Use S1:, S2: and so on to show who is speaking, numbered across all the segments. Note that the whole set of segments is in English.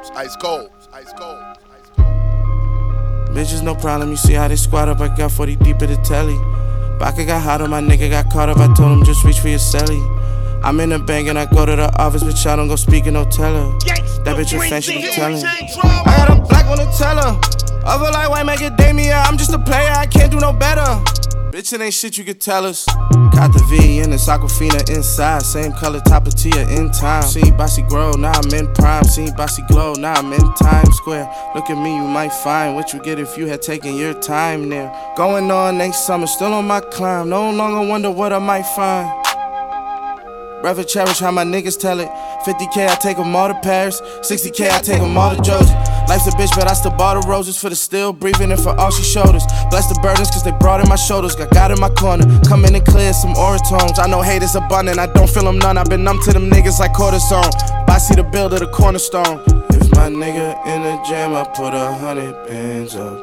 S1: ice cold.
S2: Bitches no problem, you see how they squat up. I got 40 deep in the telly. Baka got hot on my nigga, got caught up. I told him just reach for your celly. I'm in the bank and I go to the office, bitch, I don't go speaking, no teller. That bitch a fan, she be telling. I got a black one to tell her. Other like white macadamia, I'm just a player, I can't do no better. Bitch, it ain't shit you could tell us. Got the V in the Aquafina inside, same color top of Tia in time. Seen Bossy grow, now I'm in prime. Seen Bossy glow, now I'm in Times Square. Look at me, you might find what you get if you had taken your time there. Going on next summer, still on my climb. No longer wonder what I might find. Rather cherish how my niggas tell it. 50K, I take them all to Paris. 60K, I take them all to Josie. Life's a bitch, but I still bought the roses for the still breathing and for all she showed us. Bless the burdens, cause they brought in my shoulders. Got God in my corner, come in and clear some oratones. I know hate is abundant, I don't feel them none. I've been numb to them niggas like cortisone. I see the build of the cornerstone. If my nigga in the jam, I put 100 bands up.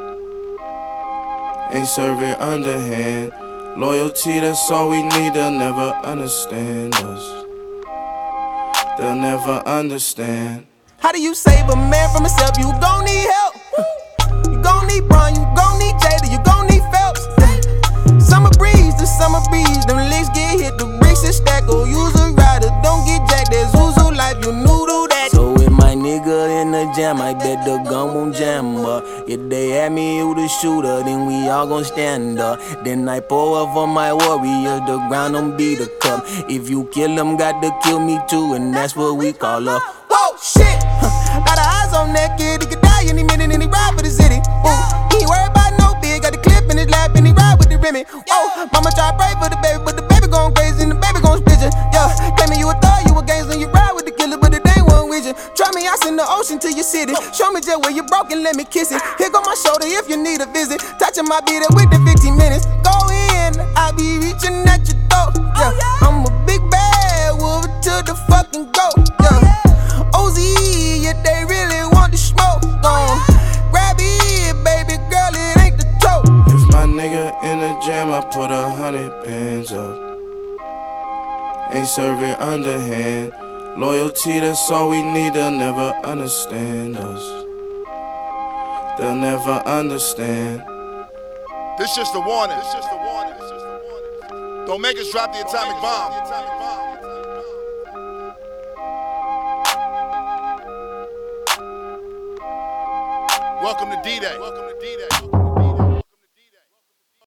S2: Ain't serving underhand. Loyalty, that's all we need, they'll never understand us. They'll never understand.
S3: How do you save a man from himself? You gon' need help. You gon' need Bron, you gon' need Jada, you gon' need Phelps. Summer breeze, the summer breeze. Them licks get hit, the bricks is stack. Go use a rider, don't get jacked. There's Zuzu life, you noodle that. So with my nigga in the jam, I bet the gun won't jam up. If they ask me who the shooter, then we all gon' stand up. Then I pour up for my warriors, the ground don't be the cup. If you kill them, got to kill me too, and that's what we call up. Whoa, shit! Got the eyes on that kid, he could die any minute and he ride for the city. Ooh, he ain't worried about no big, got the clip in his lap and he ride with the Remy. Oh, mama try to pray for the baby, but the baby gon' crazy and the baby gon' split you. Yeah, claiming you a thug, you a gangster, you ride with the killer, but it ain't one with you. Try me, I send the ocean to your city. Show me just where you broken, let me kiss it. Here go my shoulder if you need a visit. Touching my beat with the 15 minutes. Go in, I be reaching at your throat. Yeah, I'm a big bad wolf to the fucking goat. Yeah. OZ, yeah, they really want the smoke. Grab it, baby girl, it ain't the tote.
S2: If my nigga in the jam, I put 100 bands up. Ain't serving underhand. Loyalty, that's all we need, they'll never understand us. They'll never understand.
S1: This just a warning. Don't make us drop the atomic bomb. Welcome to D-Day.